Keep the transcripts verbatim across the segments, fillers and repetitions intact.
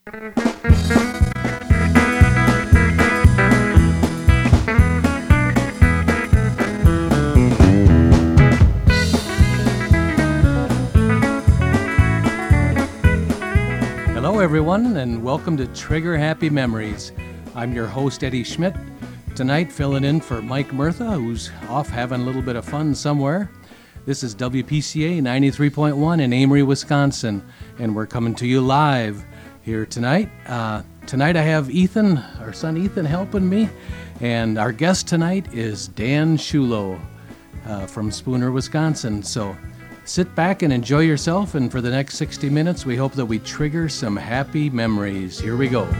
Hello everyone, and welcome to Trigger Happy Memories. I'm your host, Eddie Schmidt. Tonight, filling in for Mike Murtha, who's off having a little bit of fun somewhere. This is W P C A ninety-three point one in Amory, Wisconsin, and we're coming to you live here tonight. Uh, tonight I have Ethan, our son Ethan, helping me, and our guest tonight is Dan Shulo uh, from Spooner, Wisconsin. So sit back and enjoy yourself, and for the next sixty minutes, we hope that we trigger some happy memories. Here we go.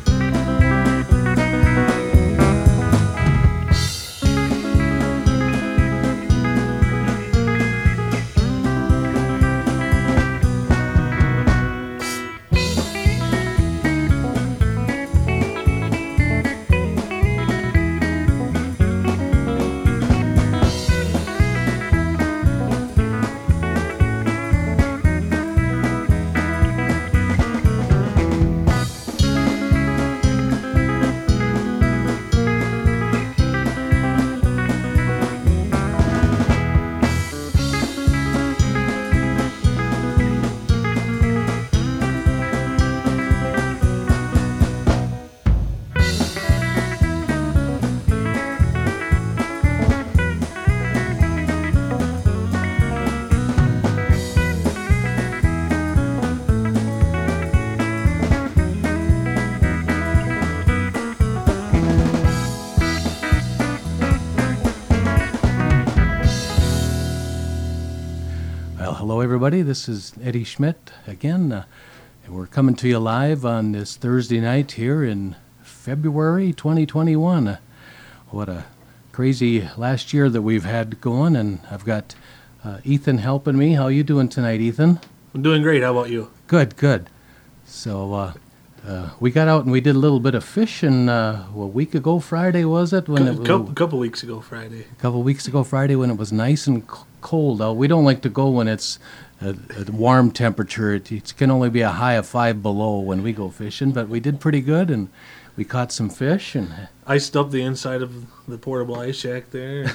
Hello, everybody. This is Eddie Schmidt again, uh, and we're coming to you live on this Thursday night here in February twenty twenty-one. Uh, what a crazy last year that we've had going, and I've got uh, Ethan helping me. How you doing tonight, Ethan? I'm doing great. How about you? Good, good. So uh, uh, we got out and we did a little bit of fishing uh, a week ago. Friday was it? When a it was, couple, couple weeks ago, Friday. A couple weeks ago, Friday, when it was nice and c- cold out. We don't like to go when it's a, a warm temperature. It, it can only be a high of five below when we go fishing, but we did pretty good, and we caught some fish. And iced up the inside of the portable ice shack there.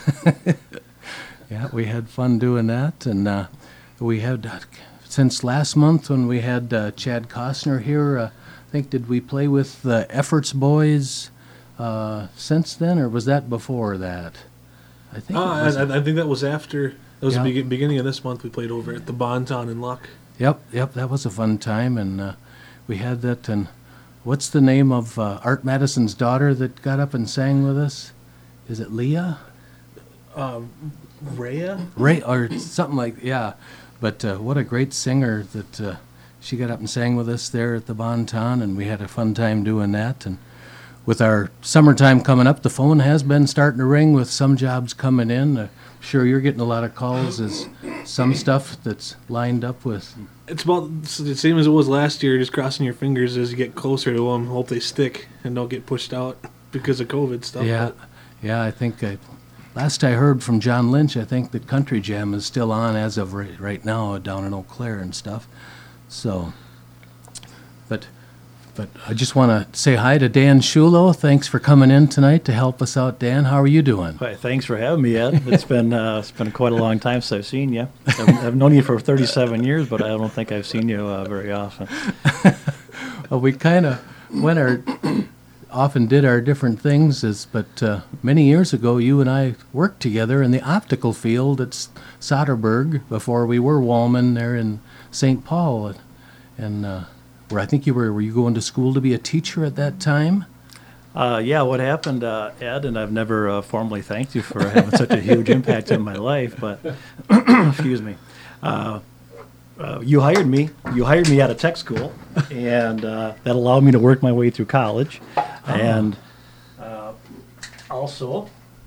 Yeah, we had fun doing that, and uh, we had uh, since last month when we had uh, Chad Costner here. Uh, I think did we play with the Efforts Boys uh, since then, or was that before that? I think. Uh, it was, I, I think that was after. It was Yeah. the be- beginning of this month. We played over at the Bonton in Luck. Yep, yep, that was a fun time, and uh, we had that. And what's the name of uh, Art Madison's daughter that got up and sang with us? Is it Leah? Uh, Rhea? Ray, or something like, yeah. But uh, what a great singer that uh, she got up and sang with us there at the Bonton, and we had a fun time doing that. And with our summertime coming up, the phone has been starting to ring with some jobs coming in. Uh, sure, you're getting a lot of calls. Is some stuff that's lined up with? It's about the same as it was last year, just crossing your fingers as you get closer to them, hope they stick and don't get pushed out because of COVID stuff. Yeah, But yeah, I think I, last I heard from John Lynch, I think that Country Jam is still on as of right, right now down in Eau Claire and stuff. So, but but I just want to say hi to Dan Shulo. Thanks for coming in tonight to help us out, Dan. How are you doing? Hi, thanks for having me, Ed. It's been uh, it's been quite a long time since I've seen you. I've, I've known you for thirty-seven years, but I don't think I've seen you uh, very often. Well, we kind of went our often did our different things, as, but uh, many years ago, you and I worked together in the optical field at S- Soderberg before we were Wallman there in Saint Paul, and, and uh, where I think you were. Were you going to school to be a teacher at that time? Uh, yeah, what happened, uh, Ed, and I've never uh, formally thanked you for having such a huge impact in my life, but, excuse me, uh, uh, you hired me, you hired me out of tech school, and uh, that allowed me to work my way through college, and uh, also,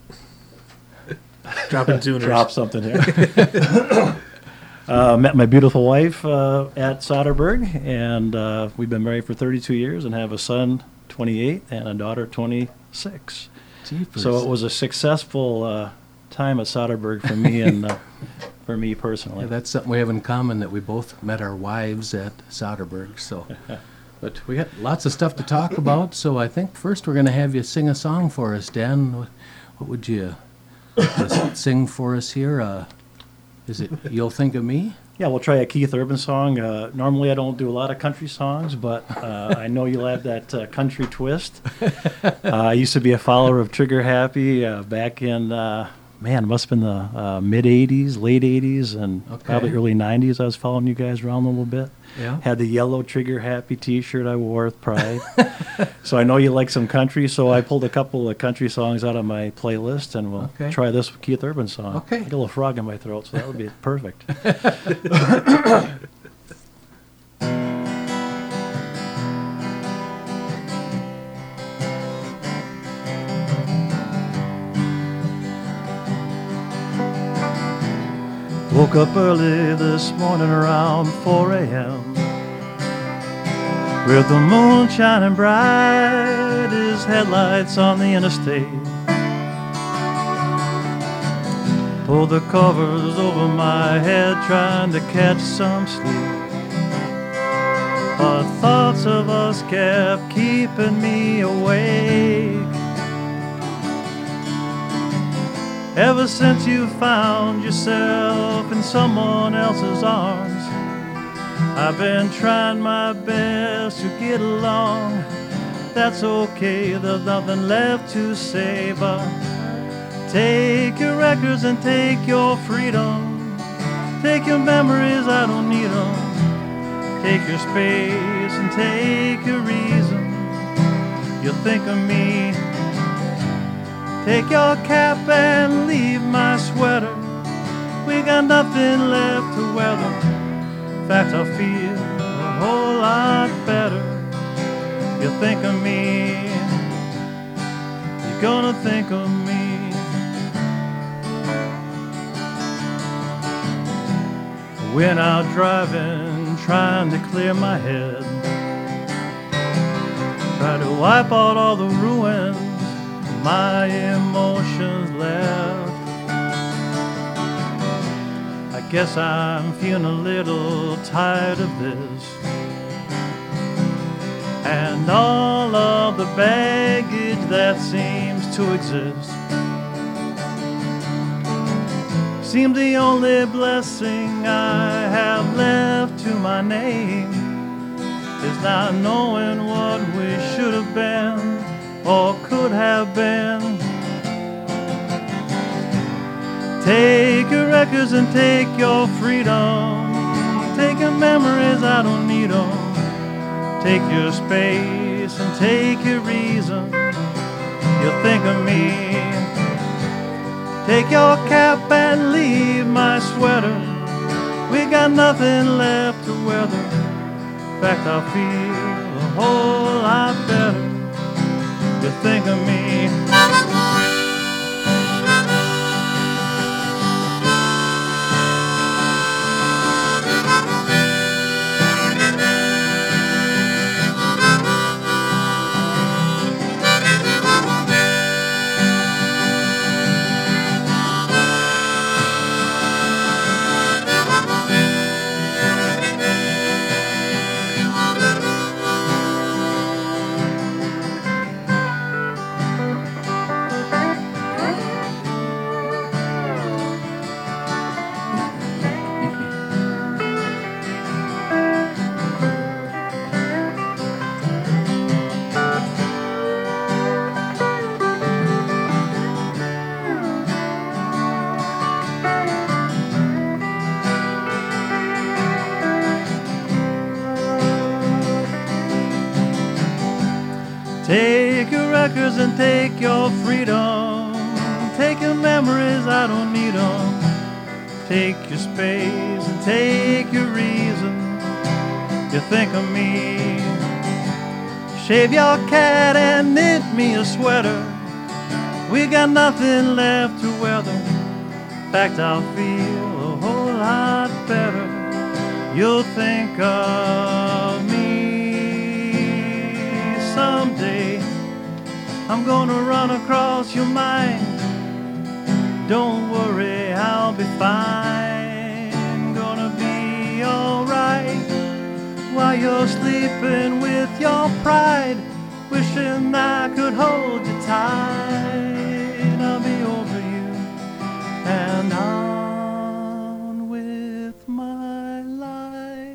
dropping tuners. drop something here. Uh, met my beautiful wife uh, at Soderberg, and uh, we've been married for thirty-two years and have a son, twenty-eight, and a daughter, twenty-six. Jeepers. So it was a successful uh, time at Soderberg for me and uh, for me personally. Yeah, that's something we have in common, that we both met our wives at Soderberg. So, But we got lots of stuff to talk about, so I think first we're going to have you sing a song for us, Dan. What, what would you just sing for us here? Uh, is it You'll Think of Me? Yeah, we'll try a Keith Urban song. Uh, normally I don't do a lot of country songs, but uh, I know you'll have that uh, country twist. Uh, I used to be a follower of Trigger Happy uh, back in, uh, man, it must have been the uh, mid-eighties, late eighties, and Okay. probably early nineties. I was following you guys around a little bit. Yeah. Had the yellow Trigger Happy T-shirt I wore with pride. So I know you like some country, so I pulled a couple of country songs out of my playlist, and we'll Okay. try this Keith Urban song. Okay. I got a little frog in my throat, so that would be perfect. Woke up early this morning around four a.m. with the moon shining bright as headlights on the interstate. Pulled the covers over my head trying to catch some sleep, but thoughts of us kept keeping me awake. Ever since you found yourself in someone else's arms, I've been trying my best to get along. That's okay, there's nothing left to say but take your records and take your freedom. Take your memories, I don't need them. Take your space and take your reason. You'll think of me. Take your cap and leave my sweater. We got nothing left to weather. In fact, I feel a whole lot better. You'll think of me. You're gonna think of me. Went out driving, trying to clear my head. Try to wipe out all the ruins my emotions left. I guess I'm feeling a little tired of this and all of the baggage that seems to exist. Seems the only blessing I have left to my name is not knowing what we should have been or could have been. Take your records and take your freedom. Take your memories, I don't need them. Take your space and take your reason. You'll think of me. Take your cap and leave my sweater. We got nothing left to weather. In fact, I feel a whole lot better. You think of me. Take your records and take your freedom. Take your memories, I don't need them. Take your space and take your reason. You think of me. Shave your cat and knit me a sweater. We got nothing left to weather. In fact, I'll feel a whole lot better. You'll think of me someday. I'm gonna run across your mind. Don't worry, I'll be fine. Gonna be alright. while you're sleeping with your pride, wishing I could hold you tight. I'll be over you and on with my life.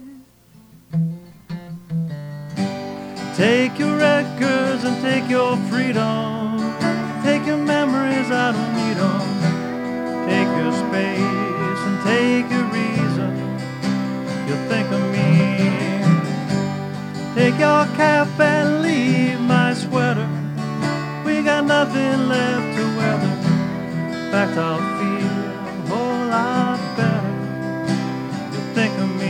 Take your records and take your freedom. Take your memories, I don't need them. Take your space and take your reason. You'll think of me. Take your cap and leave my sweater. We got nothing left to weather. In fact, I'll feel a whole lot better. You'll think of me.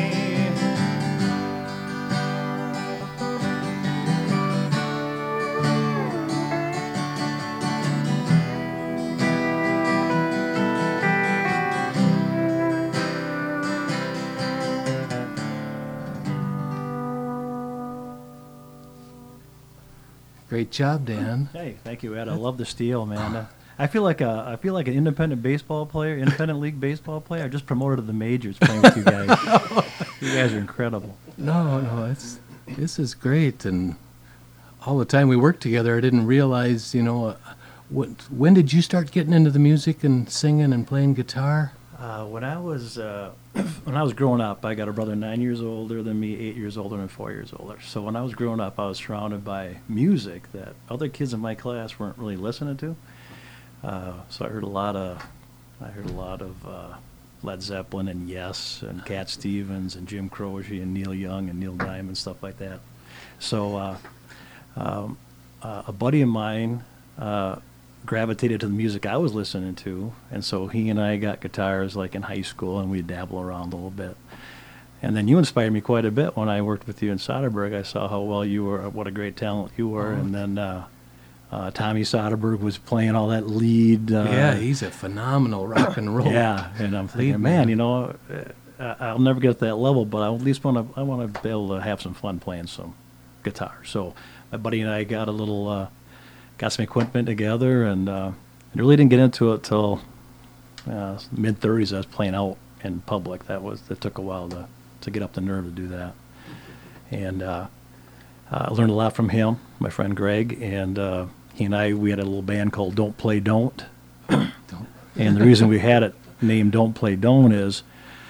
Great job, Dan. Hey, thank you, Ed. I love the steel, man. Uh, I feel like a, I feel like an independent baseball player, independent league baseball player. I just promoted to the majors playing with you guys. You guys are incredible. No, no, it's this is great, and all the time we worked together, I didn't realize, you know, uh, what, when did you start getting into the music and singing and playing guitar? Uh, when I was uh, when I was growing up, I got a brother nine years older than me, eight years older, and four years older. So when I was growing up, I was surrounded by music that other kids in my class weren't really listening to. Uh, so I heard a lot of, I heard a lot of uh, Led Zeppelin and Yes and Cat Stevens and Jim Croce and Neil Young and Neil Diamond, stuff like that. So uh, um, uh, a buddy of mine uh, gravitated to the music I was listening to, and so he and I got guitars like in high school, and we'd dabble around a little bit. And then you inspired me quite a bit when I worked with you in Soderbergh. I saw how well you were, what a great talent you were, Oh. and then uh, uh, Tommy Soderbergh was playing all that lead. Uh, yeah, he's a phenomenal rock and roll. yeah, and I'm thinking, Lead man, man. you know, uh, I- I'll never get to that level, but I at least want to, I want to be able to have some fun playing some guitar. So my buddy and I got a little, uh, got some equipment together, and uh, really didn't get into it till uh, mid thirties. I was playing out in public. That was that took a while to, to get up the nerve to do that, and uh, I learned a lot from him, my friend Greg, and uh, he and I we had a little band called Don't Play Don't, Don't- and the reason we had it named Don't Play Don't is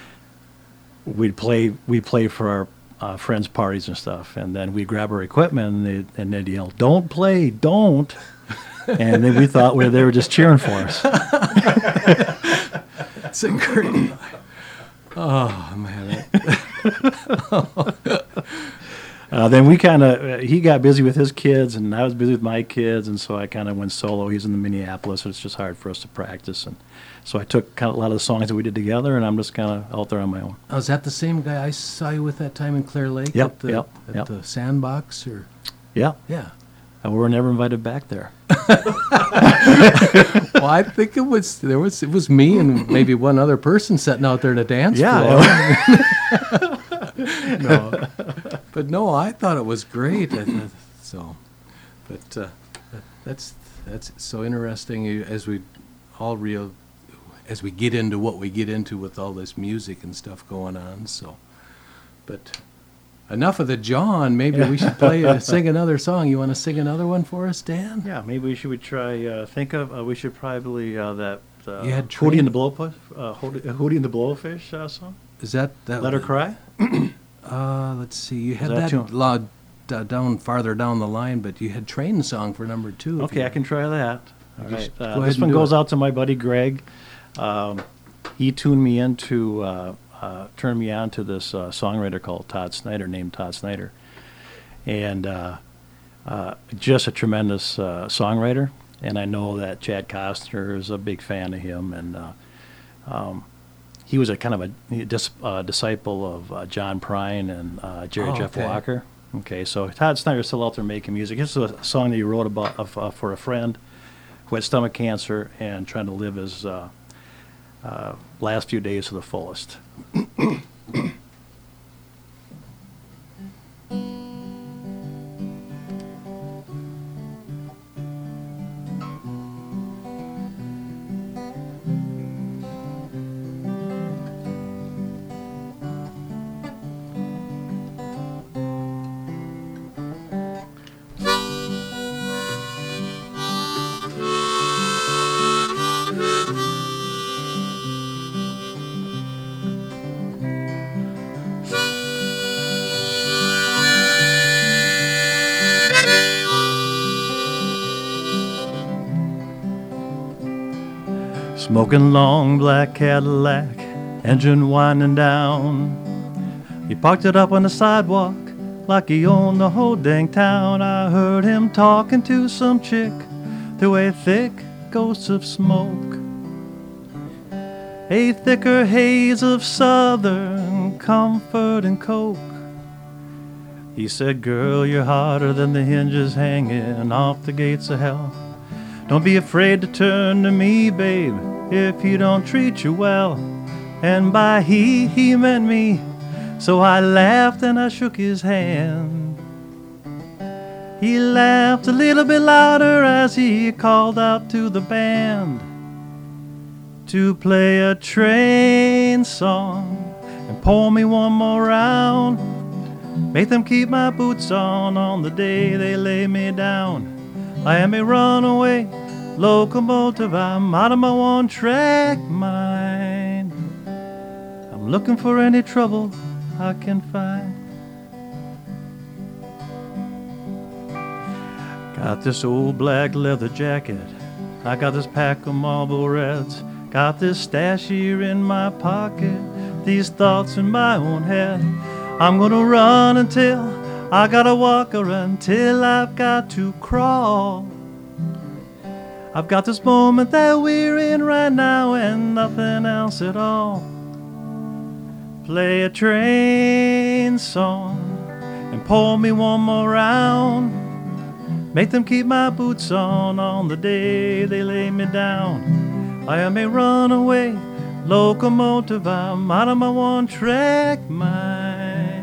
we'd play we play for our uh, friends' parties and stuff, and then we'd grab our equipment and they'd, and they'd yell, "Don't play, don't," and then we thought we they were just cheering for us. That's a great. Oh man, Uh, then we kind of uh, he got busy with his kids, and I was busy with my kids, and so I kind of went solo. He's in the Minneapolis, so it's just hard for us to practice, and so I took kind of a lot of the songs that we did together, and I'm just kind of out there on my own. oh, is that the same guy I saw you with that time in Clear Lake? Yep, At the, yep, at yep. the Sandbox, or Yeah, yeah. and we were never invited back there. Well, I think it was there was it was me and maybe one other person sitting out there in a dance Yeah. floor. No, but no, I thought it was great. I, I- so, but uh, that's that's so interesting. You- As we all real, as we get into what we get into with all this music and stuff going on. So, but enough of the John. Maybe we should play uh, sing another song. You want to sing another one for us, Dan? Yeah, maybe we should we try uh, think of uh, we should probably uh, that uh, You had Hootie Train- and the Blowfish uh, Hootie, Hootie and the Blowfish uh, song. Is that that? Let Her Cry. Uh, let's see. You had that that, too? la- d- down farther down the line, but you had Train Song for number two. if Okay, you- I can try that. All Just right. Uh, go ahead this and one do goes it. out to my buddy Greg. Um, he tuned me into, uh, uh, turned me on to this uh, songwriter called Todd Snyder, named Todd Snyder. And uh, uh, just a tremendous uh, songwriter. And I know that Chad Costner is a big fan of him. And uh, um, he was a kind of a he- dis- uh, disciple of uh, John Prine and uh, Jerry Oh, Jeff okay. Walker. Okay, so Todd Snyder's still out there making music. This is a song that he wrote about of, uh, for a friend who had stomach cancer and trying to live his uh, uh, last few days to the fullest. Smoking long black Cadillac, engine winding down. He parked it up on the sidewalk like he owned the whole dang town. I heard him talking to some chick through a thick ghost of smoke, a thicker haze of southern comfort and coke. He said, girl, you're harder than the hinges hanging off the gates of hell. Don't be afraid to turn to me, babe, if he don't treat you well. And by he, he meant me. So I laughed and I shook his hand. He laughed a little bit louder as he called out to the band to play a train song and pour me one more round. Make them keep my boots on on the day they lay me down. I am a runaway locomotive, I'm out of my one-track mind. I'm looking for any trouble I can find. Got this old black leather jacket, I got this pack of Marlboro Reds, got this stash here in my pocket, these thoughts in my own head. I'm gonna run until I gotta walk, or until I've got to crawl. I've got this moment that we're in right now and nothing else at all. Play a train song and pour me one more round. Make them keep my boots on on the day they lay me down. I am a runaway locomotive, I'm out of my one-track mind.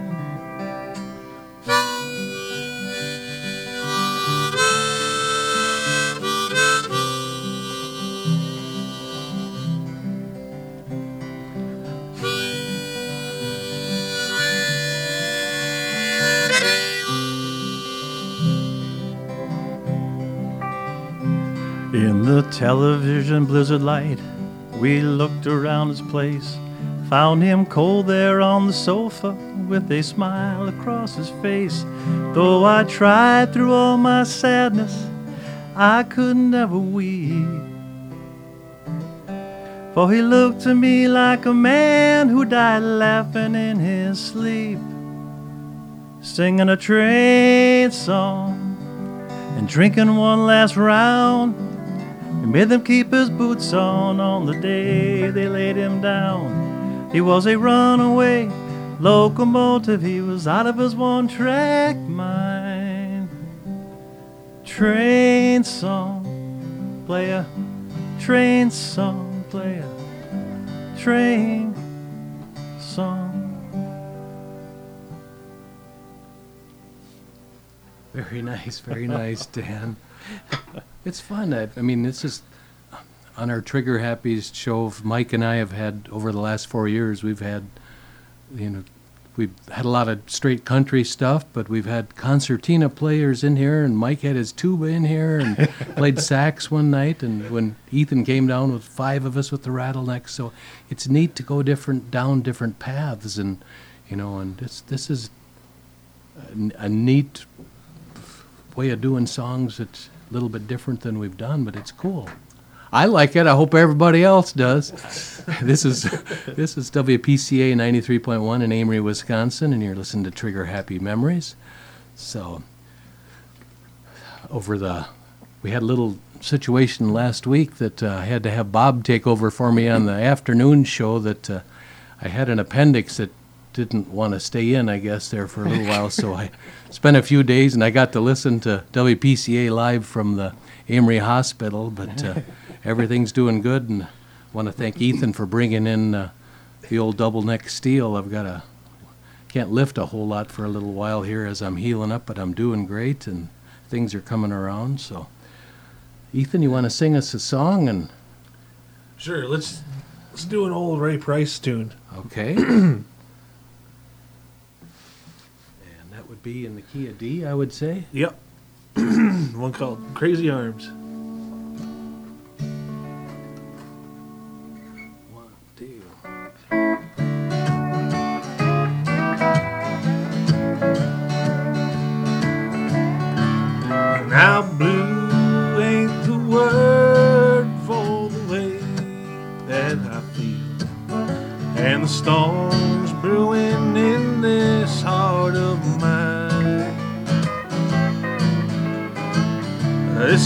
In the television blizzard light, we looked around his place, found him cold there on the sofa with a smile across his face. Though I tried through all my sadness, I could never weep, for he looked to me like a man who died laughing in his sleep, singing a train song and drinking one last round. He made them keep his boots on on the day they laid him down. He was a runaway locomotive, he was out of his one-track mind. Train song, play a train song, play a train song. Very nice, very nice, Dan. It's fun. I, I mean, this is on our Trigger Happy's show. Mike and I have had over the last four years. We've had, you know, we've had a lot of straight country stuff, but we've had concertina players in here, and Mike had his tuba in here and played sax one night. And when Ethan came down with five of us with the Rattlenecks, so it's neat to go different down different paths, and you know, and this this is a, a neat way of doing songs. It's a little bit different than we've done, but it's cool. I like it. I hope everybody else does. This is this is W P C A ninety-three point one in Amory, Wisconsin, and you're listening to Trigger Happy Memories. So, over the, we had a little situation last week that uh, I had to have Bob take over for me on the afternoon show. That uh, I had an appendix that didn't want to stay in, I guess, there for a little while. So I spent a few days, and I got to listen to W P C A live from the Amory Hospital. But uh, everything's doing good, and I want to thank Ethan for bringing in uh, the old double neck steel. I've got a can't lift a whole lot for a little while here as I'm healing up, but I'm doing great, and things are coming around. So, Ethan, you want to sing us a song? And sure, let's let's do an old Ray Price tune. Okay. And that would be in the key of D, I would say. Yep. One called Crazy Arms. One, two. Now blue ain't the word for the way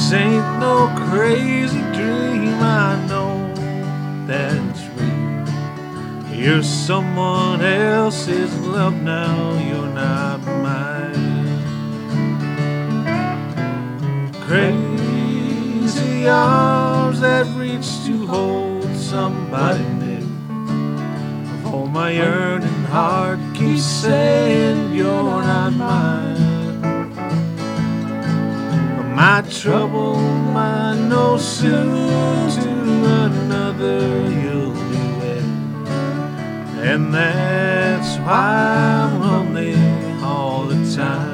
This ain't no crazy dream, I know that it's real. You're someone else's love now, you're not mine. Crazy arms that reach to hold somebody new. Oh, my yearning heart keeps saying you're not mine. My trouble, I know soon to another you'll be wed. And that's why I'm lonely all the time.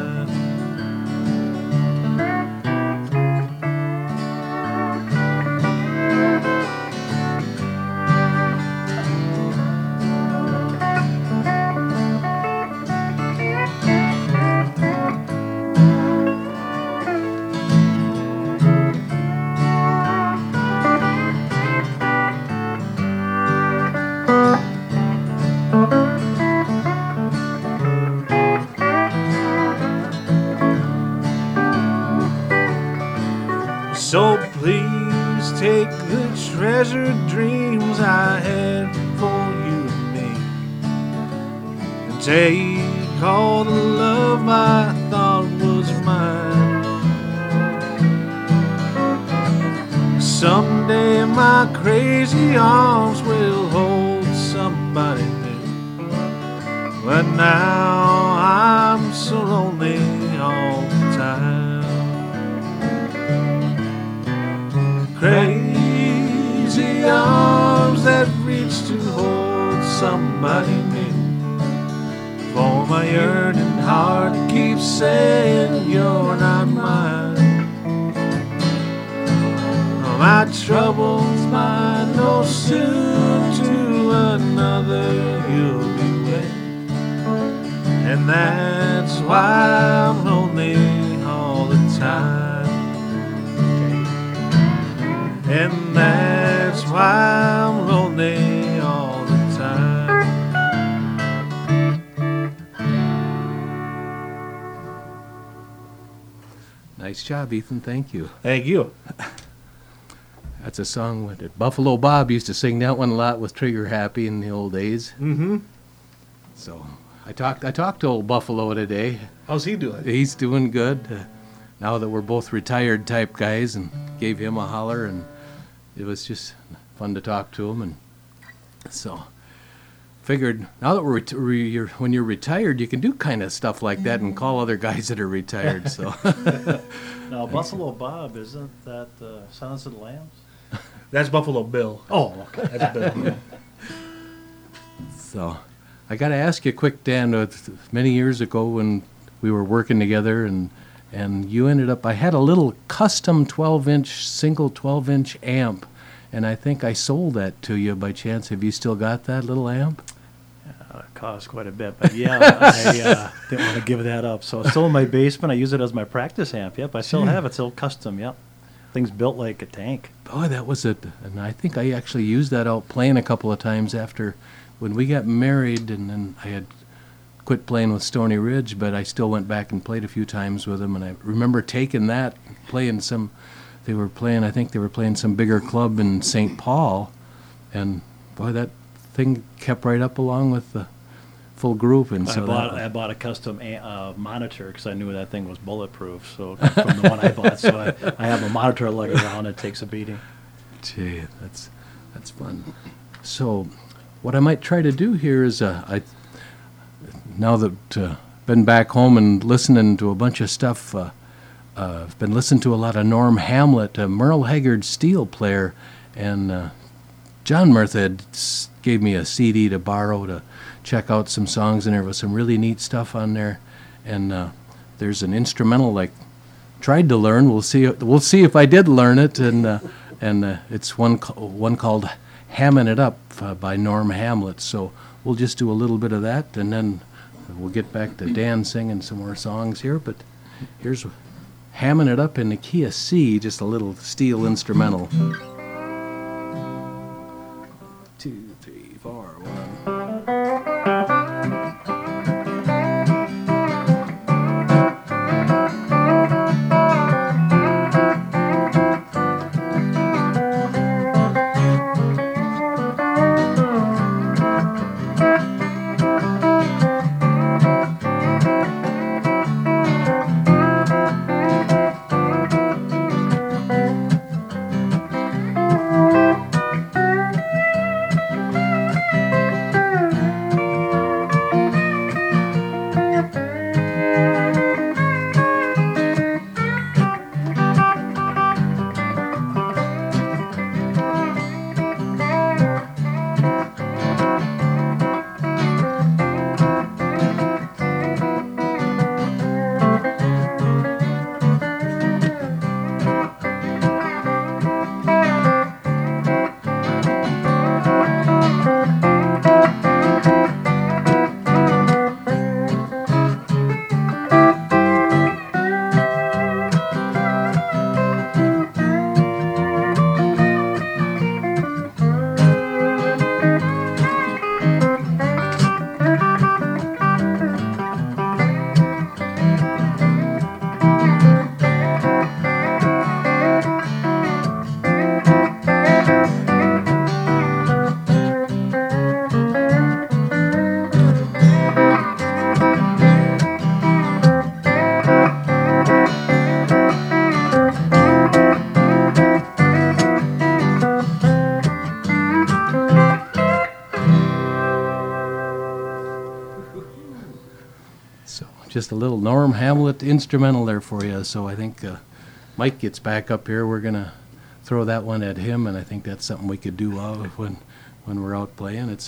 So please take the treasured dreams I had for you and me, and take all the love I thought was mine. Someday my crazy arms will hold somebody new, but now I'm so lonely all the time. Crazy arms that reach to hold somebody new. For my yearning heart keeps saying you're not mine. My troubles, I know soon to another you'll be wed. And that's why I'm lonely all the time. And that's why I'm lonely all the time. Nice job, Ethan. Thank you. Thank you. That's a song that Buffalo Bob used to sing that one a lot with Trigger Happy in the old days. Mm-hmm. So I talked I talked to old Buffalo today. How's he doing? He's doing good. Uh, now that we're both retired type guys, and gave him a holler, and it was just fun to talk to him. And so figured now that we're ret- re- you're, when you're retired, you can do kind of stuff like that and call other guys that are retired. So Now, Buffalo Bob, isn't that uh, Silence of the Lambs? That's Buffalo Bill. Oh, okay. That's Bill. So I got to ask you quick, Dan. Uh, th- many years ago when we were working together, and and you ended up, I had a little custom twelve-inch, single twelve-inch amp, and I think I sold that to you by chance. Have you still got that little amp? Uh, it cost quite a bit, but yeah, I uh, didn't want to give that up. So it's still in my basement. I use it as my practice amp. Yep, I still have it. It's still custom. Yep, thing's built like a tank. Boy, that was it. And I think I actually used that out playing a couple of times after when we got married, and then I had quit playing with Stony Ridge, but I still went back and played a few times with them. And I remember taking that, playing some, they were playing, I think they were playing some bigger club in Saint Paul. And boy, that thing kept right up along with the full group. And I so bought that, I bought a custom a- uh, monitor because I knew that thing was bulletproof. So from the one I bought, so I, I have a monitor leg around. It takes a beating. gee, that's, that's fun. So what I might try to do here is, uh, I, now that uh, been back home and listening to a bunch of stuff, uh, uh, I've been listening to a lot of Norm Hamlet, a Merle Haggard steel player, and uh, John Murtha had s- gave me a C D to borrow to check out some songs, and there was some really neat stuff on there. And uh, there's an instrumental like tried to learn. We'll see. We'll see if I did learn it, and uh, and uh, it's one ca- one called "Hamming It Up" uh, by Norm Hamlet. So we'll just do a little bit of that, and then we'll get back to Dan singing some more songs here. But here's "Hamming It Up" in the key of C, just a little steel instrumental. Two, three, four, one. just a little Norm Hamlet instrumental there for you. So I think uh, Mike gets back up here. We're going to throw that one at him, and I think that's something we could do uh, when when we're out playing. It's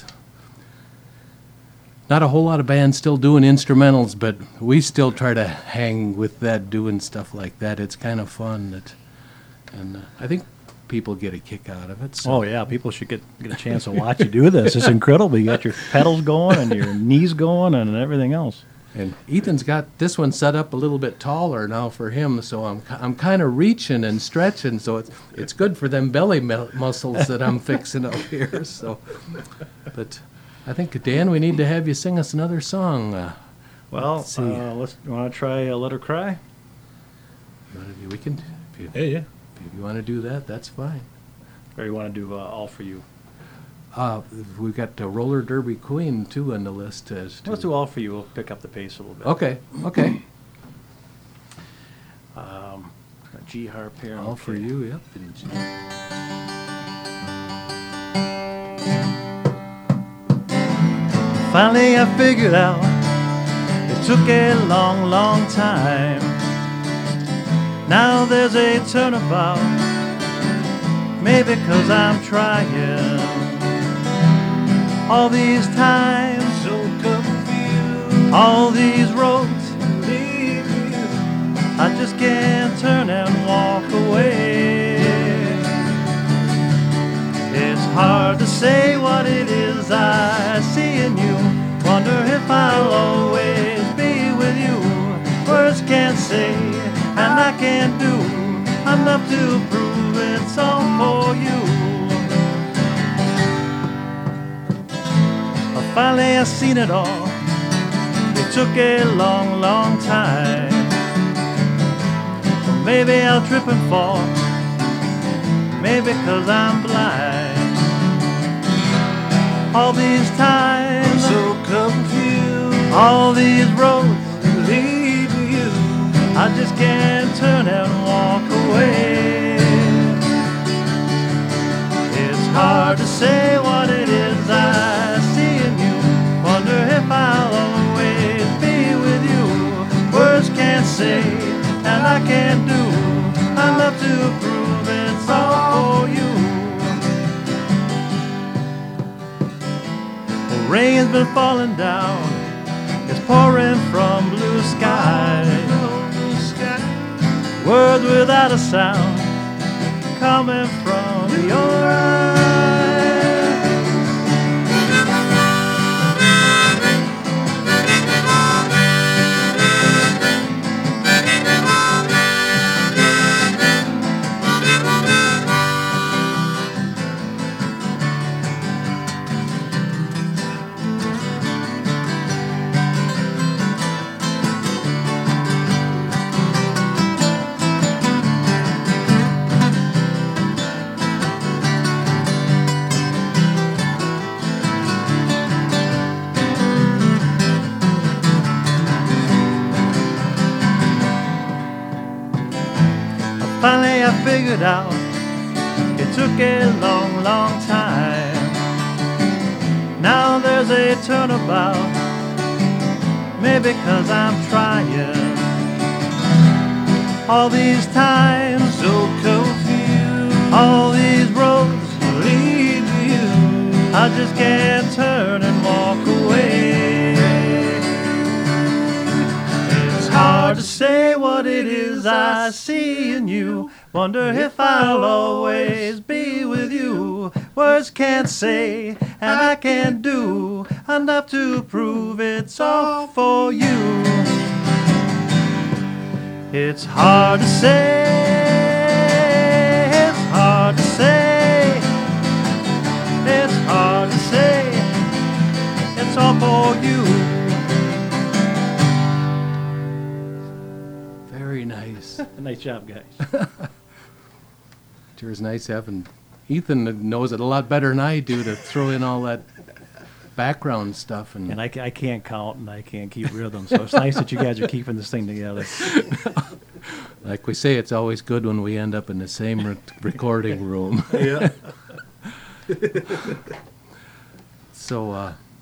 not a whole lot of bands still doing instrumentals, but we still try to hang with that, doing stuff like that. It's kind of fun, that, and uh, I think people get a kick out of it. So. Oh yeah, people should get get a chance to watch you do this. It's incredible. You got your pedals going and your knees going and everything else. And Ethan's got this one set up a little bit taller now for him, so I'm I'm kind of reaching and stretching, so it's it's good for them belly mu- muscles that I'm fixing up here. So, but I think, Dan, we need to have you sing us another song. Uh, well, let's see. Uh, let's want to try uh, "Let Her Cry." You wanna do- we can. If you, Yeah, yeah. if you want to do that, that's fine. Or you want to do uh, "All for You"? Uh, we've got the Roller Derby Queen too on the list. As to Let's do "All for You." We'll pick up the pace a little bit. Okay, okay. Um, G harp here. All for okay. you, yep. Finally, I figured out it took a long, long time. Now there's a turnabout, maybe 'cause I'm trying. All these times, So confused. all these roads, Leave you. I just can't turn and walk away. It's hard to say what it is I see in you. Wonder if I'll always be with you. Words can't say, and I can't do enough to prove it's all for you. But finally I seen it all. It took a long, long time. Maybe I'll trip and fall, maybe 'cause I'm blind. All these times, So confused. all these roads, Leave you. I just can't turn and walk away. It's hard to say what it is I see in you. Wonder if I'll always be with you. Words can't say, and I can't do enough to prove it's all for you. The rain's been falling down, it's pouring from blue skies. Words without a sound coming from your eyes. Finally I figured out it took a long, long time. Now there's a turnabout, maybe 'cause I'm trying. All these times, So confused. all these roads, Leave you. I just can't turn and walk away. It's hard to say what it is I see in you. Wonder if I'll always be with you. Words can't say, and I can't do enough to prove it's all for you. It's hard to say, it's hard to say, it's hard to say, it's all for you. Very nice. Nice job, guys. Sure is nice having Ethan knows it a lot better than I do to throw in all that background stuff. And, And I, ca- I can't count and I can't keep rhythm, so it's nice that you guys are keeping this thing together. like we say, it's always good when we end up in the same re- recording room. Yeah. So, uh,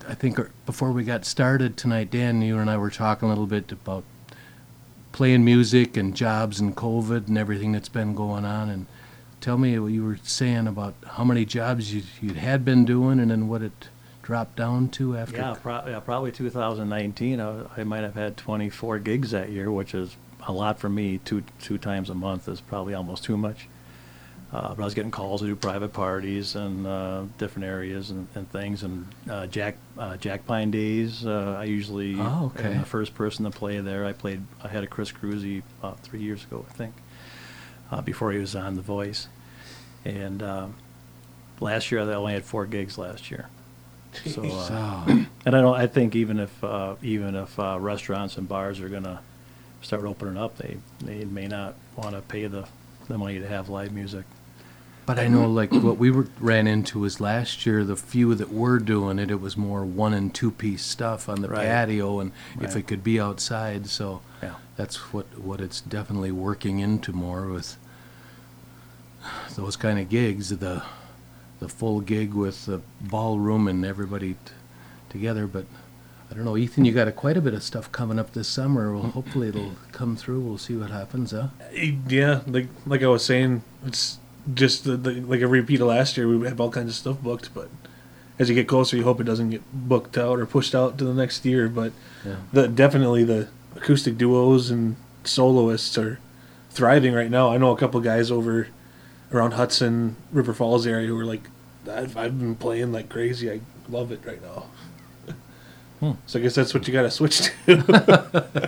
I think uh, before we got started tonight, Dan, you and I were talking a little bit about playing music and jobs and COVID and everything that's been going on. And tell me what you were saying about how many jobs you you had been doing and then what it dropped down to after. Yeah, pro- yeah probably two thousand nineteen. I, I might have had twenty-four gigs that year, which is a lot for me. Two two times a month is probably almost too much. Uh, but I was getting calls to do private parties and uh, different areas and, and things. And uh, Jack uh, Jack Pine Days, uh, I usually Oh, okay. am the first person to play there. I played. I had a Chris Cruzy about three years ago, I think, uh, before he was on The Voice. And uh, last year, I only had four gigs last year. So, uh, So, and I don't. I think even if uh, even if uh, restaurants and bars are gonna start opening up, they they may not want to pay the the money to have live music. but I know like what we were, ran into was last year, the few that were doing it, it was more one and two piece stuff on the Right. patio and if Right. it could be outside. So Yeah. that's what, what it's definitely working into more with those kind of gigs, the the full gig with the ballroom and everybody t- together. But I don't know, Ethan, you got a, quite a bit of stuff coming up this summer. Well, hopefully it'll come through. We'll see what happens, huh? Yeah, like like I was saying, it's just the, the, like a repeat of last year. We have all kinds of stuff booked, but as you get closer, you hope it doesn't get booked out or pushed out to the next year. But Yeah. the definitely the acoustic duos and soloists are thriving right now. I know a couple guys over around Hudson, River Falls area who are like, I've, I've been playing like crazy. I love it right now. Hmm. So I guess that's what you got to switch to.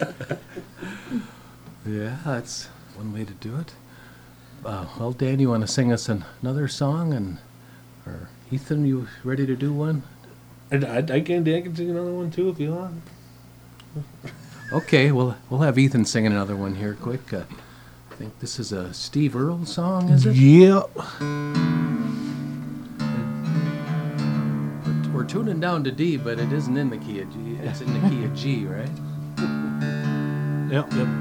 Yeah, that's one way to do it. Uh, well, Dan, you want to sing us an, another song, and or Ethan, you ready to do one? I, I, I can I can sing another one too if you want. Okay, well, we'll have Ethan sing another one here, quick. Uh, I think this is a Steve Earle song, is it? Yep. We're, we're tuning down to D, but it isn't in the key of G. It's in the key of G, right? Yep. Yep.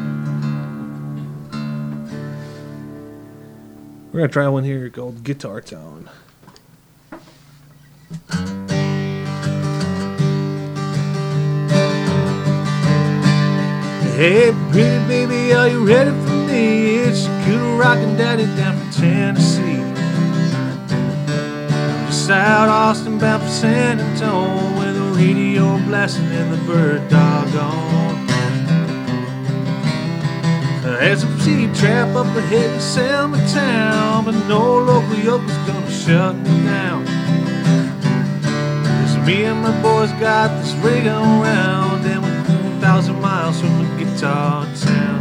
We're gonna try one here called Guitar Town. Hey, pretty baby, are you ready for me? It's your cool rockin' daddy down from Tennessee. Just out Austin, bound for San Antonio, with the radio blasting and the bird dog on. There's a seed trap up ahead in Selma town, but no local yoke is gonna shut me down. Cause me and my boys got this rig around, and we're a thousand miles from the guitar town.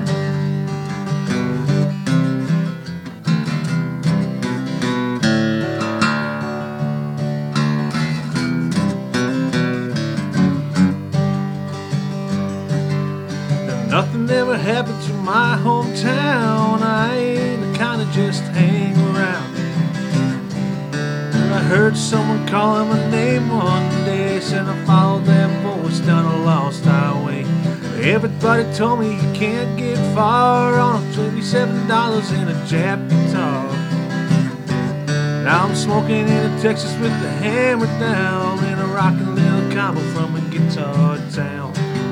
Nothing ever happens in my hometown. I ain't the kind of just hang around. And I heard someone calling my name one day, said I followed that voice down a lost highway. Everybody told me you can't get far on a twenty-seven dollars and a Jap guitar. Now I'm smoking in Texas with the hammer down, and a rockin' little combo from a guitar town.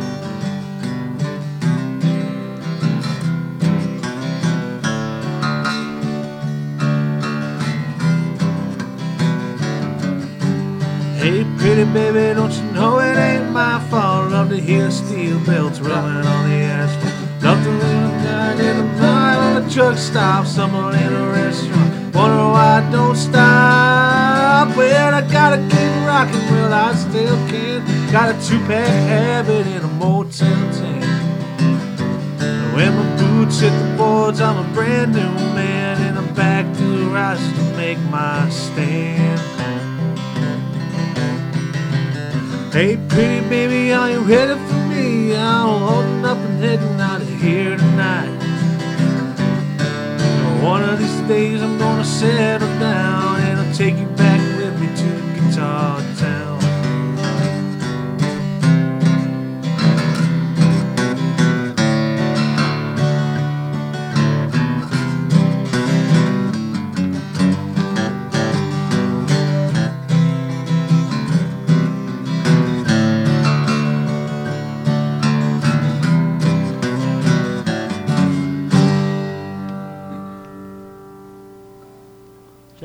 Hey, pretty baby, don't you know it ain't my fault? Love to hear steel belts rubbing on the asphalt. Nothing in the night in the night on a truck stop, someone in a restaurant. Wonder why I don't stop. Well, I gotta keep rocking, well, I still can. Got a two-pack habit in a Motel ten. When my boots hit the boards, I'm a brand new man, and I'm back to the rise to make my stand. Hey, pretty baby, are you ready for me? I'm holding up and heading out of here tonight. One of these days I'm gonna settle down, and I'll take you back with me to the guitar town.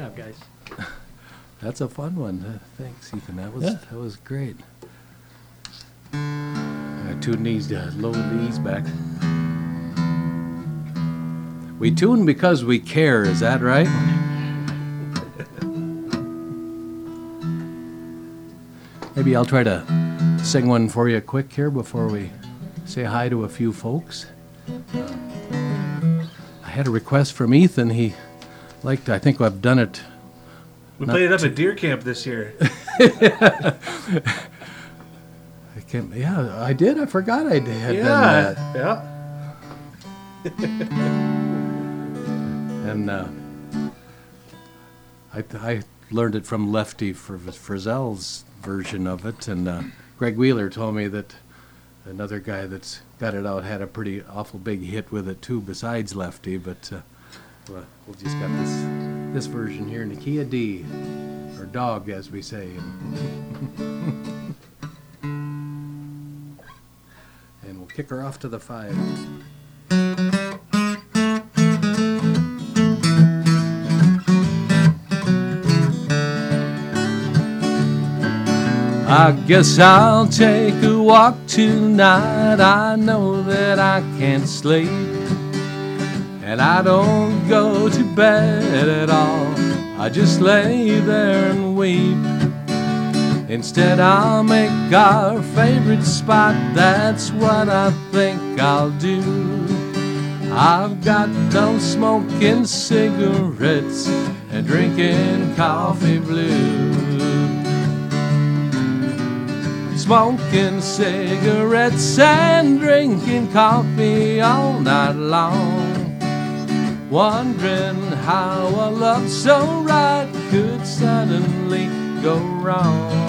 job, guys. That's a fun one. Uh, thanks, Ethan. That was Yeah. that was great. I tuned these, uh, load these back. We tune because we care. Is that right? Maybe I'll try to sing one for you quick here before we say hi to a few folks. Uh, I had a request from Ethan. He liked. I think I've done it. We Not played it up too- at deer camp this year. I can't, yeah, I did. I forgot I did, had done that. yeah. And uh, I, I learned it from Lefty for Frizzell's version of it. And uh, Greg Wheeler told me that another guy that's got it out had a pretty awful big hit with it too, besides Lefty. But uh, well, we just got this this version here, Nakia D, or Dog, as we say. And we'll kick her off to the five. I guess I'll take a walk tonight. I know that I can't sleep, and I don't go to bed at all. I just lay there and weep. Instead I'll make our favorite spot. That's what I think I'll do. I've got done smoking cigarettes and drinking coffee blue. Smoking cigarettes and drinking coffee all night long, wondering how a love so right could suddenly go wrong.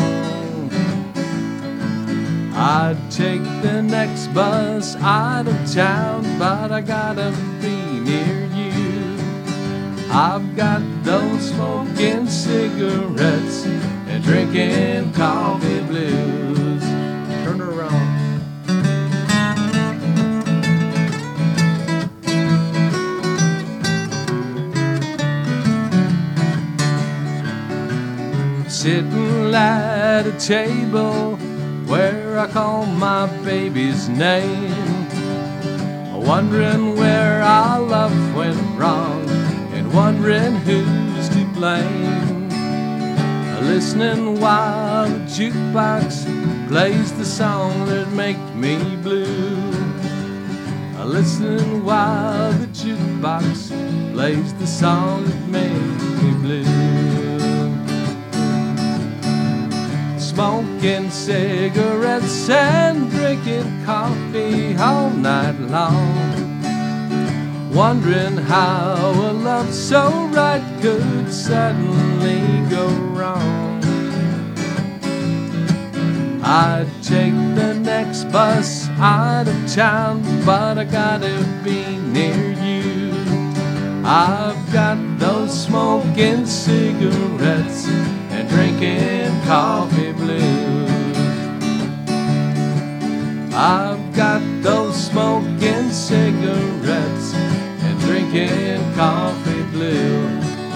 I'd take the next bus out of town, but I gotta be near you. I've got those smoking cigarettes and drinking coffee blues. Turn around. Sitting at a table where I call my baby's name, wondering where our love went wrong and wondering who's to blame. Listening while the jukebox plays the song that make me blue. Listening while the jukebox plays the song that make me blue. Smoking cigarettes and drinking coffee all night long, wondering how a love so right could suddenly go wrong. I'd take the next bus out of town, but I gotta be near you. I've got those smoking cigarettes and drinking coffee blues. I've got those smoking cigarettes and drinking coffee blues.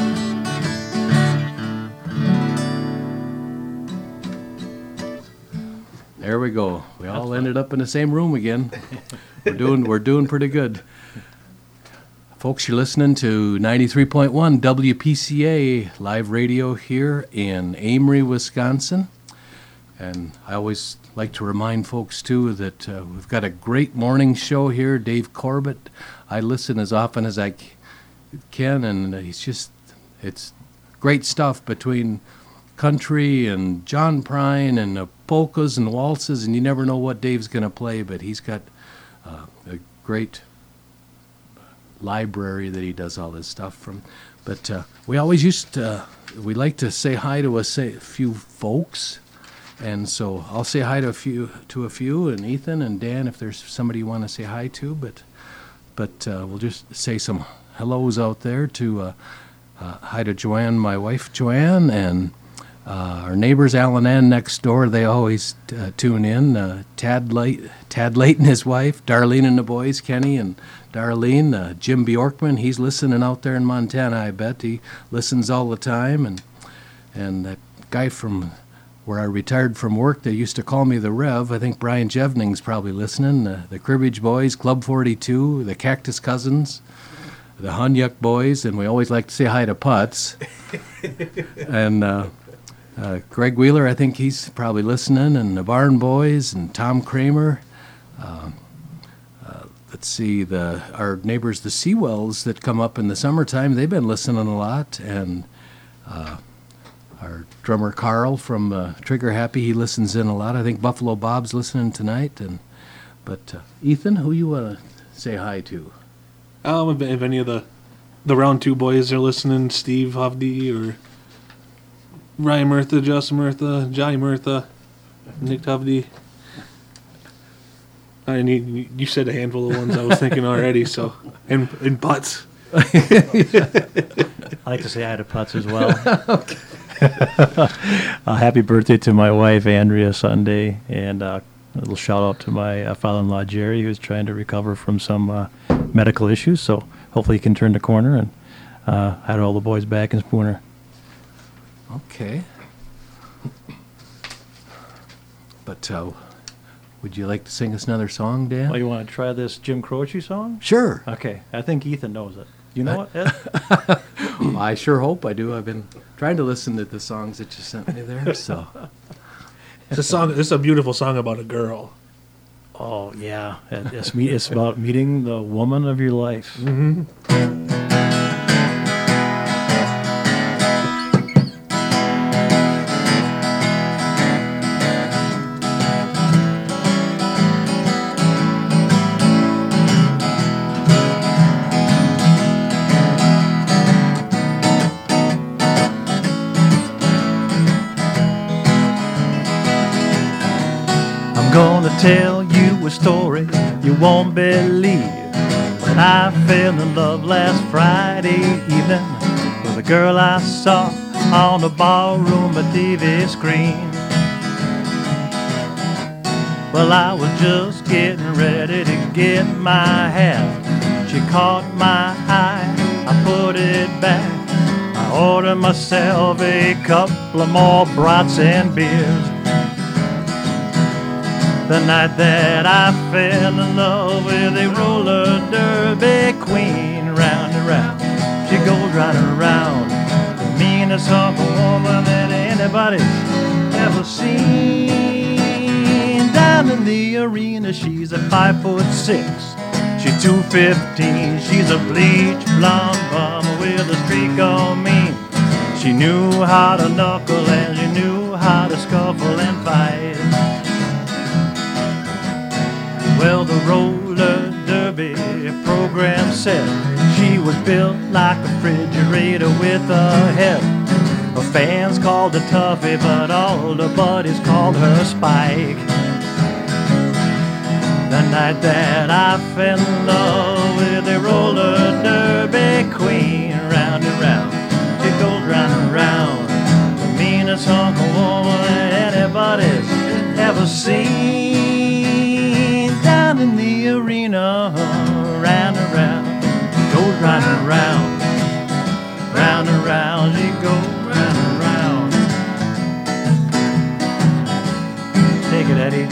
There we go. We all ended up in the same room again. We're doing we're doing pretty good. Folks, you're listening to ninety-three point one W P C A live radio here in Amory, Wisconsin. And I always like to remind folks, too, that uh, we've got a great morning show here. Dave Corbett. I listen as often as I c- can, and he's just, it's great stuff between country and John Prine and uh, polkas and waltzes, and you never know what Dave's going to play, but he's got uh, a great library that he does all this stuff from. But uh, we always used to, uh, we like to say hi to a say, few folks, and so I'll say hi to a few, to a few, and Ethan and Dan if there's somebody you want to say hi to, but but uh, we'll just say some hellos out there to uh, uh, hi to Joanne, my wife Joanne, and Uh, our neighbors, Alan Ann next door, they always uh, tune in. Uh, Tad, Lay- Tad Late and his wife, Darlene and the boys, Kenny and Darlene. Uh, Jim Bjorkman, he's listening out there in Montana, I bet. He listens all the time. And and that guy from where I retired from work, they used to call me the Rev. I think Brian Jevning's probably listening. Uh, the Cribbage Boys, Club forty-two, the Cactus Cousins, the Hunyuk Boys, and we always like to say hi to Putz. and... Uh, Uh, Greg Wheeler, I think he's probably listening, and the Barn Boys, and Tom Kramer. Uh, uh, let's see, the our neighbors, the Seawells, that come up in the summertime, they've been listening a lot. And uh, our drummer Carl from uh, Trigger Happy, he listens in a lot. I think Buffalo Bob's listening tonight. And but uh, Ethan, who you want to say hi to? Um, if, if any of the the Round Two boys are listening, Steve Hovde or Ryan Murtha, Justin Murtha, Johnny Murtha, Nick Hovde. I need, you said a handful of ones I was thinking already, so. And, and Putz. I like to say hi to Putz as well. uh, happy birthday to my wife, Andrea, Sunday. And uh, a little shout out to my uh, father-in-law, Jerry, who's trying to recover from some uh, medical issues. So hopefully he can turn the corner. And uh, hi to all the boys back in Spooner. Okay. But uh, would you like to sing us another song, Dan? Well, you want to try this Jim Croce song? Sure. Okay. I think Ethan knows it. You know it, Ed? I sure hope I do. I've been trying to listen to the songs that you sent me there. So It's a song. It's a beautiful song about a girl. Oh, yeah. It- It's, me, it's about meeting the woman of your life. Mm-hmm. Gonna tell you a story you won't believe. But I fell in love last Friday evening with a girl I saw on the ballroom T V screen. Well, I was just getting ready to get my hat. She caught my eye, I put it back. I ordered myself a couple of more brats and beers. The night that I fell in love with a roller derby queen. Round and round, she goes right around. The meanest hunk of woman that anybody's ever seen. Down in the arena, she's a five foot six. She's two fifteen. She's a bleach blonde bum with a streak on me. She knew how to knuckle and she knew how to scuffle and fight. Well, the roller derby program said she was built like a refrigerator with a head. Her fans called her Tuffy, but all the buddies called her Spike. The night that I fell in love with a roller derby queen. Round and round, she goes round and round. The meanest hunk of woman that anybody's ever seen. Down in the arena, round and round, goes round and round, round and round, she goes round and round. Take it, Eddie.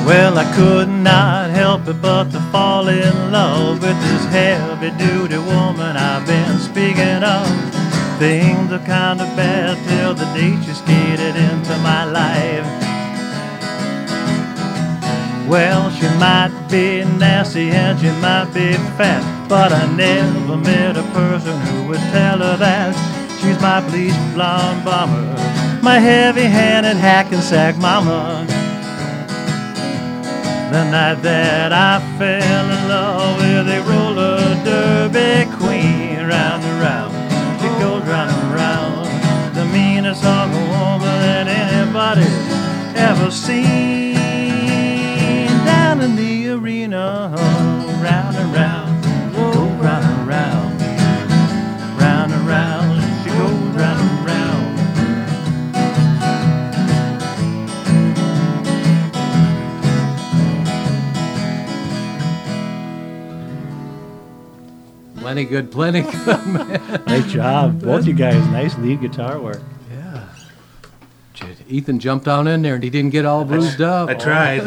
Well, I could not help it but to fall in love with this heavy-duty woman I've been speaking of. Things are kind of bad till the day she skated into my life. Well, she might be nasty and she might be fat, but I never met a person who would tell her that. She's my bleached blonde bomber, my heavy-handed hack-and-sack mama. The night that I fell in love with a roller derby queen, round and round, she goes round and round, the meanest hunk of woman that anybody's ever seen. Down in the arena, round and round, go round and round, round and round, she goes round and round. Plenty good, plenty good, man. Nice job, both you guys. Nice lead guitar work. Yeah. Ethan jumped down in there and he didn't get all bruised up. I tried.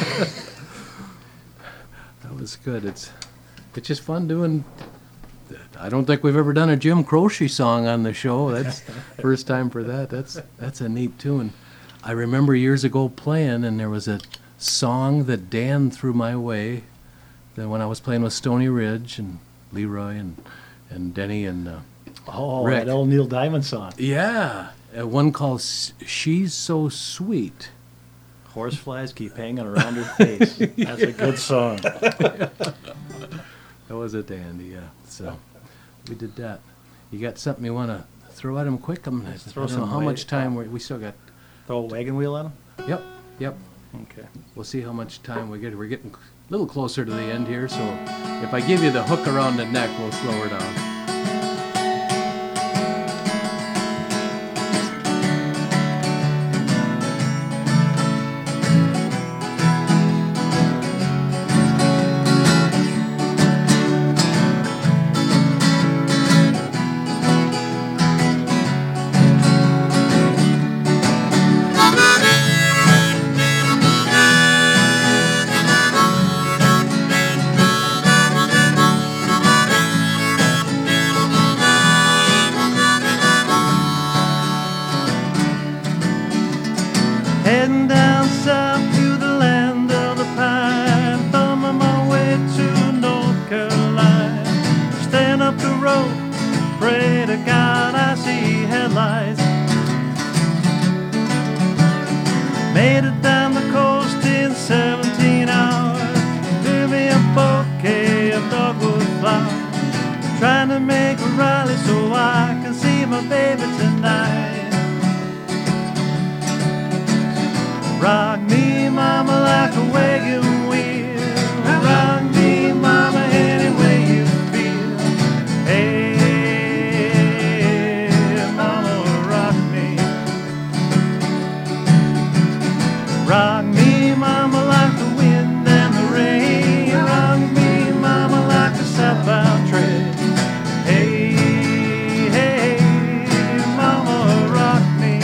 That was good. It's it's just fun doing. I don't think we've ever done a Jim Croce song on the show. That's first time for that. That's that's a neat tune. I remember years ago playing, and there was a song that Dan threw my way. That when I was playing with Stony Ridge and Leroy and and Denny and uh, Oh, Rick. that old Neil Diamond song. Yeah, uh, one called S- "She's So Sweet." Horseflies keep hanging around her face. That's a good song. That was a dandy, yeah. So we did that. You got something you want to throw at him quick? I'm gonna Throw I don't know some how wa- much time we we still got. Throw a wagon wheel on him? Yep, yep. Okay. We'll see how much time we get. We're getting a little closer to the end here, so if I give you the hook around the neck, we'll slow her down. Heading down south to the land of the pine, thumbing my way to North Carolina. Stand up the road, pray to God I see headlights. Made it down the coast in seventeen hours. Give me a bouquet of dogwood flowers, trying to make a rally so I can see my baby tonight. Rock me, mama, like a wagon wheel. Rock me, mama, any way you feel. Hey, mama, rock me. Rock me, mama, like the wind and the rain. Rock me, mama, like the southbound train. Hey, hey, mama, rock me.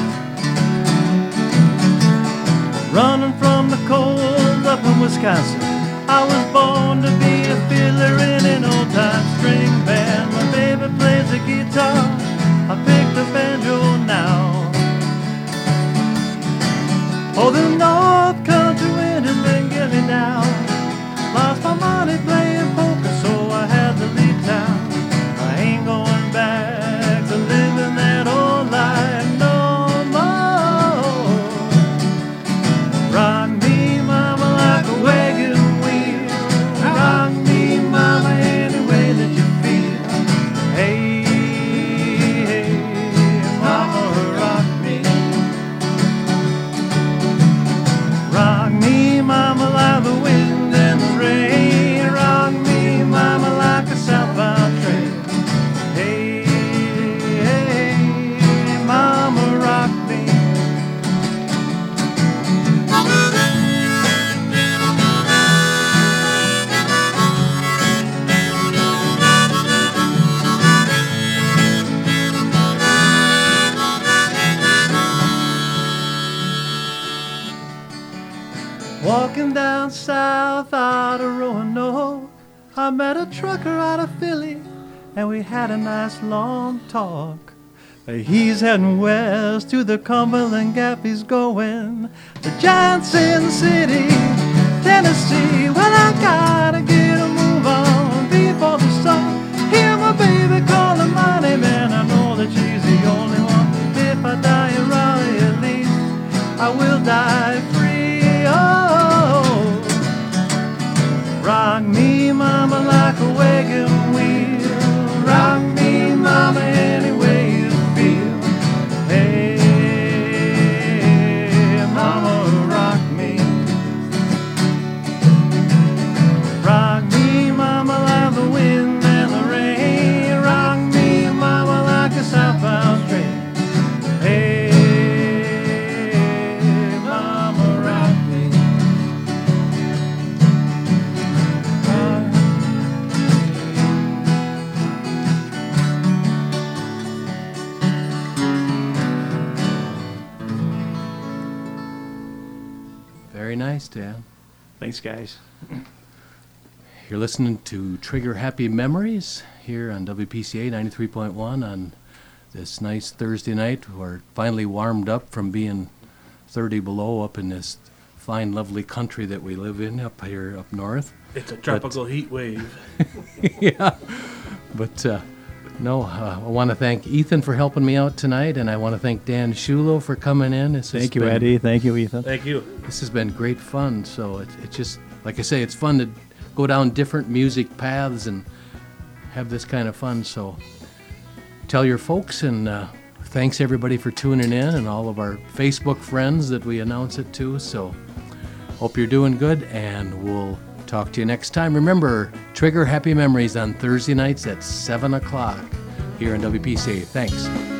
Running from the cold up in Wisconsin, I was born to be a fiddler in an old-time string band. My baby plays the guitar, I pick the banjo now. Oh, the North Country wind has been getting down. Lost my money playing poker, so I had to leave town. I ain't going back to living that old life no more. Rock me, mama, like a wagon wheel. Rock me, mama, any way that you feel. Hey, hey, mama, Walking down south out of Roanoke, I met a trucker out of Philly, and we had a nice long talk. He's heading west to the Cumberland Gap, he's going to Johnson City, Tennessee. Well, I gotta get a move on before the sun. Hear my baby calling my name, and I know that she's the only one. If I die in Raleigh, at least I will die free. Oh, rock me, mama, like a wagon wheel. Rock me, mama, any way you feel. Hey, mama, rock me. Rock me, mama, like the wind and the rain. Rock me, mama, like a southbound train. Hey, mama, rock me. Very nice, Dan. Thanks, guys. You're listening to Trigger Happy Memories here on W P C A ninety-three point one on this nice Thursday night. We're finally warmed up from being thirty below up in this fine, lovely country that we live in up here up north. It's a tropical heat wave. Yeah, but uh, no, uh, I want to thank Ethan for helping me out tonight, and I want to thank Dan Shulo for coming in. This has Thank you, been- Eddie. Thank you, Ethan. Thank you. This has been great fun. So it, it just, like I say, it's fun to go down different music paths and have this kind of fun. So tell your folks, and uh, thanks everybody for tuning in, and all of our Facebook friends that we announce it to. So hope you're doing good, and we'll talk to you next time. Remember, Trigger Happy Memories on Thursday nights at seven o'clock here on W P C A. Thanks.